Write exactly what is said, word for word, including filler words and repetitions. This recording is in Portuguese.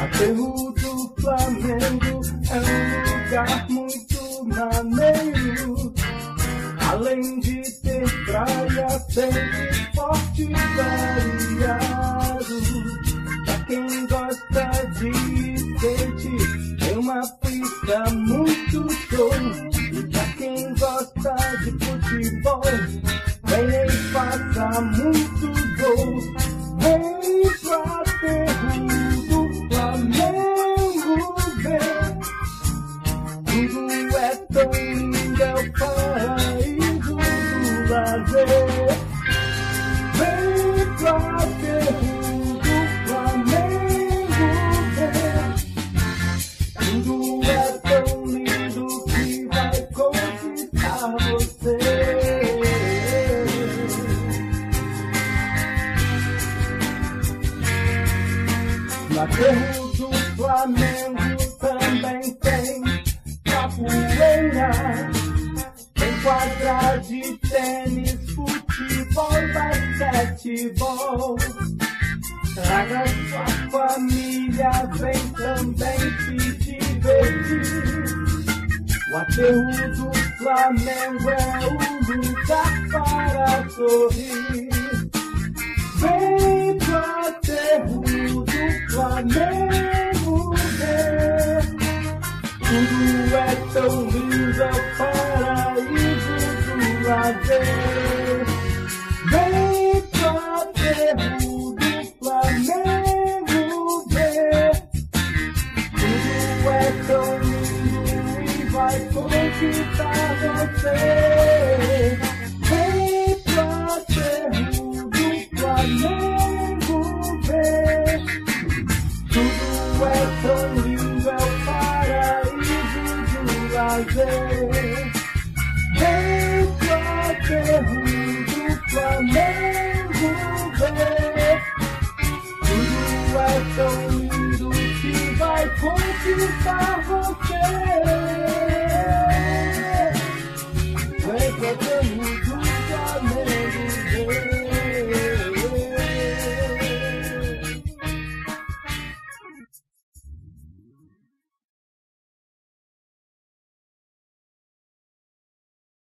aterro do Flamengo é um lugar muito maneiro. Além de ter praia, tem esporte variado. Pra quem gosta de skate, tem uma pista muito show. E pra quem gosta de futebol, vem e faça muito gol. Vem pro aterro do Flamengo ver. Tudo é tão lindo, é o paraíso do lazer. Vem pro aterro do Flamengo ver. Tudo é tão lindo que vai conquistar você. No aterro do Flamengo também tem capoeira, tem quadra de tênis, futebol e basquetebol. Traga sua família, vem também se divertir. O aterro do Flamengo é o lugar para sorrir. Vem pro aterro do Flamengo ver. Tudo é tão lindo, é o paraíso do lazer. Vem pro aterro do Flamengo ver. Tudo é tão lindo e vai conquistar você. Vem pro aterro do Flamengo ver. Tudo é tão lindo, é o paraíso do lazer. Vem pro aterro do Flamengo ver. Tudo é tão lindo que vai conquistar você.